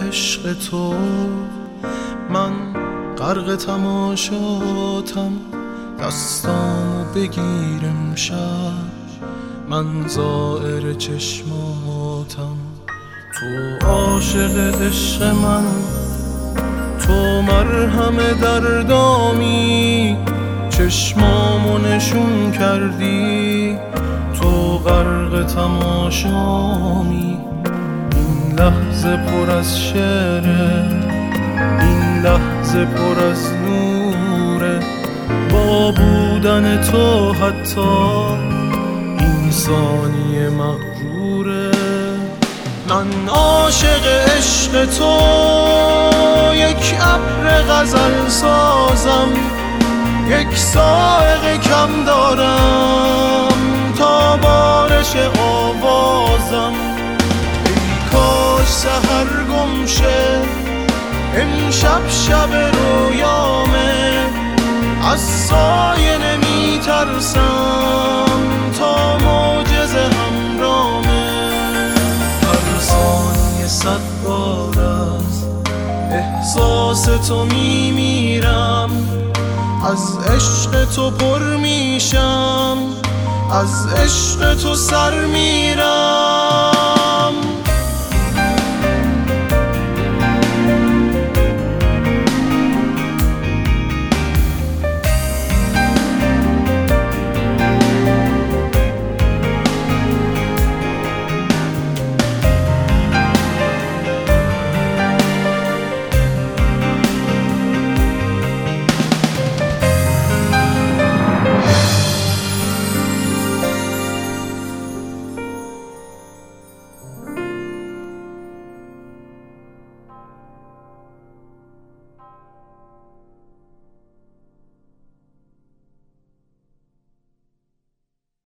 عشق تو من غرق تماشاتم، دستامو بگیر امشب من زائر چشماتم. تو عاشق عشق من، تو مرهم دردامی، چشمامو نشون کردی، تو غرق تماشامی. این لحظه پر از شعره، این لحظه پر از نوره، با بودن تو حتی این ثانیه مغروره. من عاشق عشق تو، یک ابر غزل سازم، یک سائق کم دارم تا بارش آوازم. ای کاش سحر گم شه امشب شب رویامه، از سایه نمی ترسم تا معجزه همرامه. هر ثانیه 100 بار از احساس تو می میرم، از عشق تو پر میشم، از عشق تو سر میرم.